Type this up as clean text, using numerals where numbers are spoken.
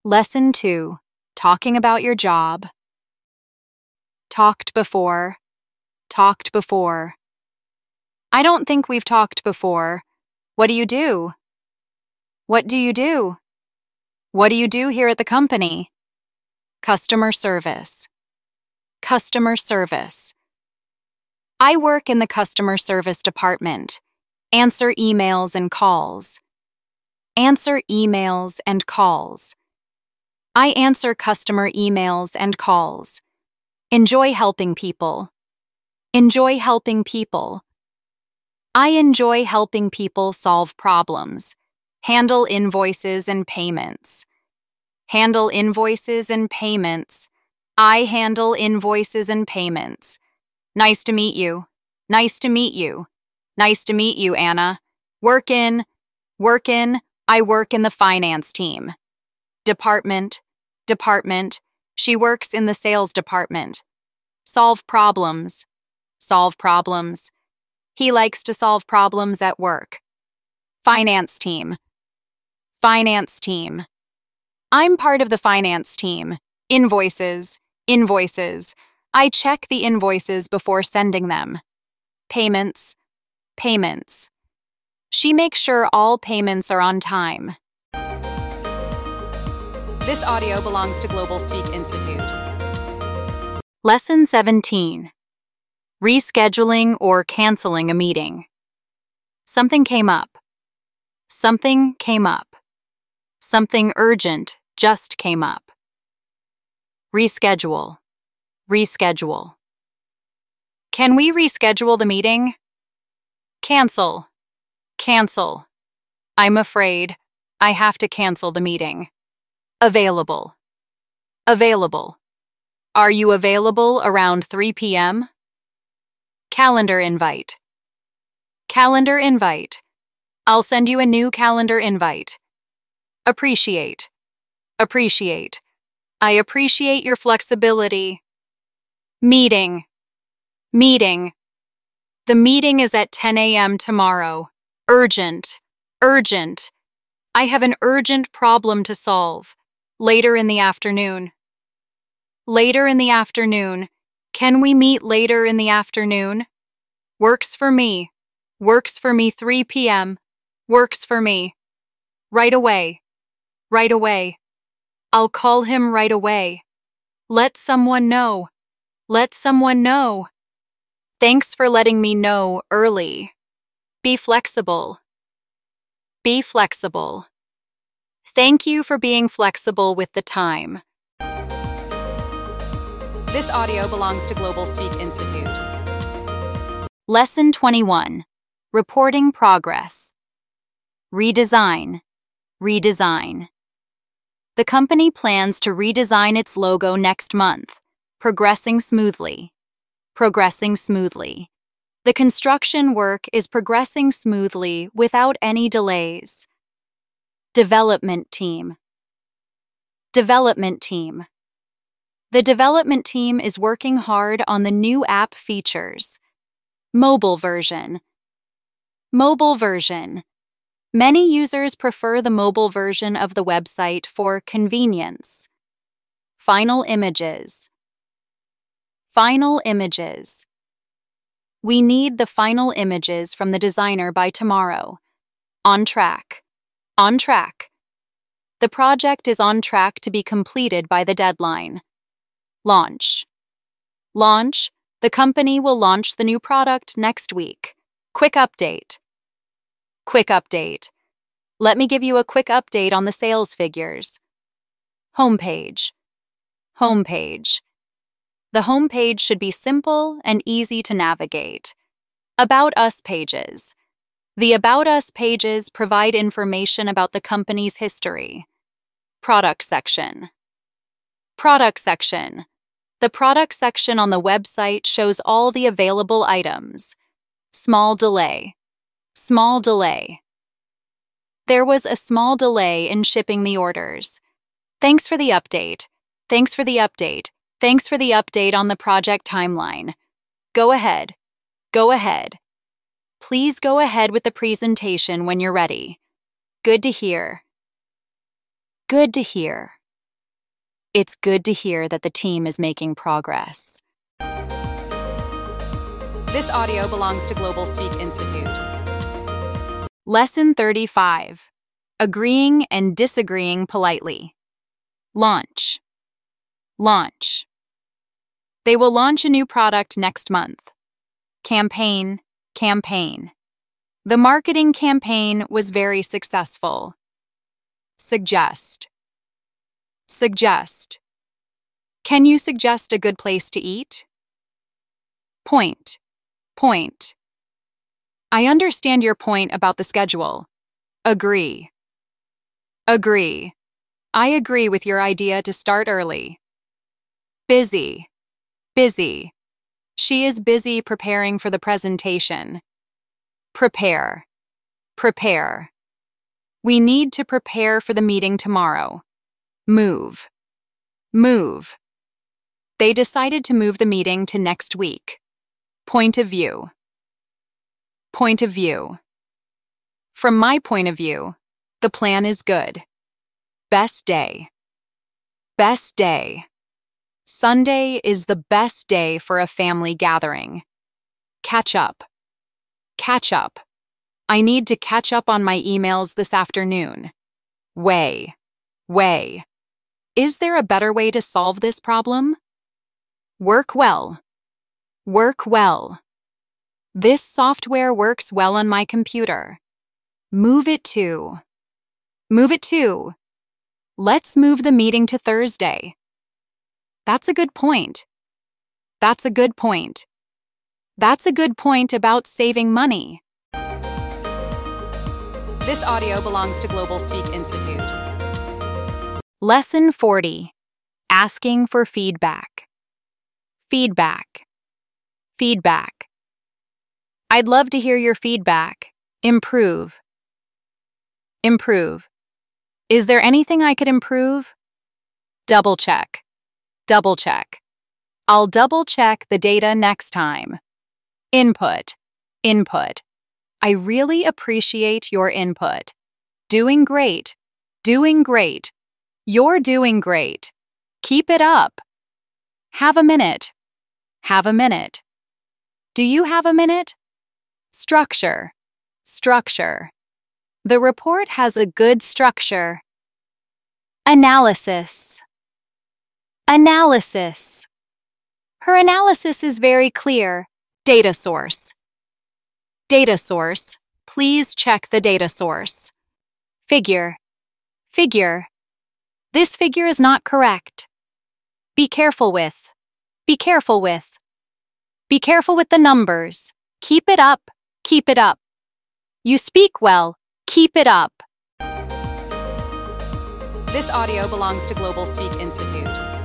Lesson 2. Talking about your job. Talked before. Talked before. I don't think we've talked before. What do you do? What do you do? What do you do here at the company? Customer service. Customer service. I work in the customer service department. Answer emails and calls. Answer emails and calls. I answer customer emails and calls. Enjoy helping people. Enjoy helping people. I enjoy helping people solve problems. Handle invoices and payments. Handle invoices and payments. I handle invoices and payments. Nice to meet you. Nice to meet you. Nice to meet you, Anna. Work in. I work in the finance team. Department. She works in the sales department. Solve problems. Solve problems. He likes to solve problems at work. Finance team. Finance team. I'm part of the finance team. Invoices. I check the invoices before sending them. Payments. She makes sure all payments are on time. This audio belongs to Global Speak Institute. Lesson 17. Rescheduling or canceling a meeting. Something came up. Something came up. Something urgent just came up. Reschedule. Can we reschedule the meeting? Cancel. I'm afraid I have to cancel the meeting. Available. Are you available around 3 p.m.? Calendar invite. I'll send you a new calendar invite. Appreciate. I appreciate your flexibility. Meeting. The meeting is at 10 a.m. tomorrow. Urgent. I have an urgent problem to solve. Later in the afternoon. Can we meet later in the afternoon? Works for me. 3 p.m. Works for me. Right away. I'll call him right away. Let someone know. Thanks for letting me know early. Be flexible. Thank you for being flexible with the time. This audio belongs to Global Speak Institute. Lesson 21. Reporting progress. Redesign. The company plans to redesign its logo next month. Progressing smoothly. The construction work is progressing smoothly without any delays. Development team. The development team is working hard on the new app features. Mobile version. Many users prefer the mobile version of the website for convenience. Final images. We need the final images from the designer by tomorrow. On track. The project is on track to be completed by the deadline. Launch. The company will launch the new product next week. Quick update. Let me give you a quick update on the sales figures. Homepage. The homepage should be simple and easy to navigate. About Us pages. The About Us pages provide information about the company's history. Product section. The product section on the website shows all the available items. Small delay. There was a small delay in shipping the orders. Thanks for the update on the project timeline. Go ahead. Please go ahead with the presentation when you're ready. Good to hear. It's good to hear that the team is making progress. This audio belongs to Global Speak Institute. Lesson 35. Agreeing and disagreeing politely. Launch. Launch. They will launch a new product next month. Campaign, campaign. The marketing campaign was very successful. Suggest. Suggest. Can you suggest a good place to eat? Point. Point. I understand your point about the schedule. Agree. Agree. I agree with your idea to start early. Busy. Busy. She is busy preparing for the presentation. Prepare. Prepare. We need to prepare for the meeting tomorrow. Move. Move. They decided to move the meeting to next week. Point of view. Point of view. From my point of view, the plan is good. Best day. Best day. Sunday is the best day for a family gathering. Catch up. Catch up. I need to catch up on my emails this afternoon. Way. Way. Is there a better way to solve this problem? Work well. Work well. This software works well on my computer. Move it to. Move it to. Let's move the meeting to Thursday. That's a good point. That's a good point. That's a good point about saving money. This audio belongs to Global Speak Institute. Lesson 40. Asking for feedback. Feedback. Feedback. I'd love to hear your feedback. Improve. Improve. Is there anything I could improve? Double check. Double check. I'll double check the data next time. Input. Input. I really appreciate your input. Doing great. Doing great. You're doing great. Keep it up. Have a minute. Have a minute. Do you have a minute? Structure. Structure. The report has a good structure. Analysis. Analysis. Her analysis is very clear. Data source. Data source. Please check the data source. Figure. Figure. This figure is not correct. Be careful with. Be careful with. Be careful with the numbers. Keep it up. Keep it up. You speak well. Keep it up. This audio belongs to Global Speak Institute.